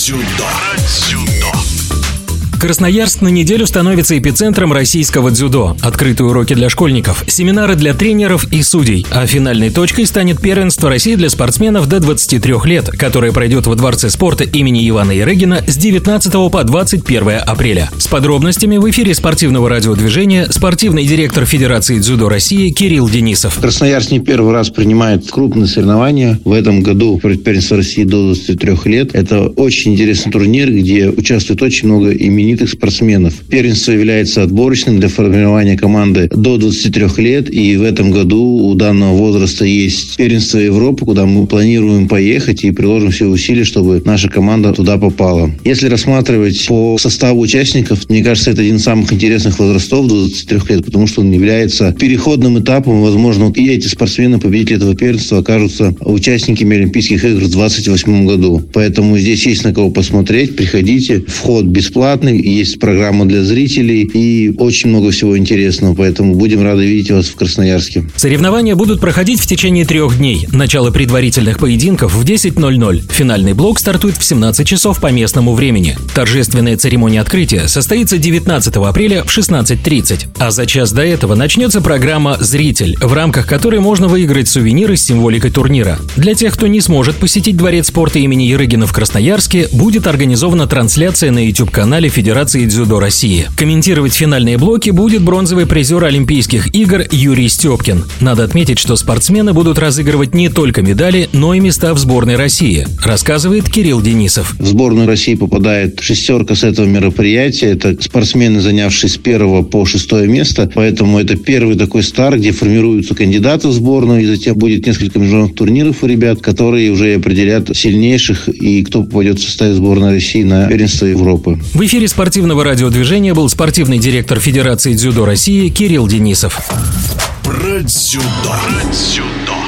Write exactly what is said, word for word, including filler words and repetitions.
Дзюдо. Красноярск на неделю становится эпицентром российского дзюдо. Открытые уроки для школьников, семинары для тренеров и судей. А финальной точкой станет первенство России для спортсменов до двадцати трёх лет, которое пройдет во Дворце спорта имени Ивана Ярыгина с девятнадцатого по двадцать первое апреля. С подробностями в эфире спортивного радиодвижения спортивный директор Федерации дзюдо России Кирилл Денисов. Красноярск не первый раз принимает крупные соревнования. В этом году первенство России до двадцати трёх лет. Это очень интересный турнир, где участвует очень много именитых спортсменов. Первенство является отборочным для формирования команды до двадцати трёх лет, и в этом году у данного возраста есть первенство Европы, куда мы планируем поехать и приложим все усилия, чтобы наша команда туда попала. Если рассматривать по составу участников, мне кажется, это один из самых интересных возрастов до двадцати трёх лет, потому что он является переходным этапом. Возможно, и эти спортсмены, победители этого первенства, окажутся участниками Олимпийских игр в двадцать восьмом году. Поэтому здесь есть на кого посмотреть. Приходите. Вход бесплатный. Есть программа для зрителей и очень много всего интересного, поэтому будем рады видеть вас в Красноярске. Соревнования будут проходить в течение трех дней. Начало предварительных поединков в десять ноль ноль. Финальный блок стартует в семнадцать часов по местному времени. Торжественная церемония открытия состоится девятнадцатого апреля в шестнадцать тридцать. А за час до этого начнется программа «Зритель», в рамках которой можно выиграть сувениры с символикой турнира. Для тех, кто не сможет посетить Дворец спорта имени Ярыгина в Красноярске, будет организована трансляция на YouTube-канале Федерации Федерации дзюдо России. Комментировать финальные блоки будет бронзовый призер Олимпийских игр Юрий Степкин. Надо отметить, что спортсмены будут разыгрывать не только медали, но и места в сборной России, рассказывает Кирилл Денисов. В сборную России попадает шестерка с этого мероприятия. Это спортсмены, занявшие с первого по шестое место. Поэтому это первый такой старт, где формируются кандидаты в сборную. И затем будет несколько международных турниров у ребят, которые уже определят сильнейших и кто попадет в состав сборной России на первенство Европы. В эфире спортивного радиодвижения был спортивный директор Федерации дзюдо России Кирилл Денисов. Про дзюдо. Про дзюдо.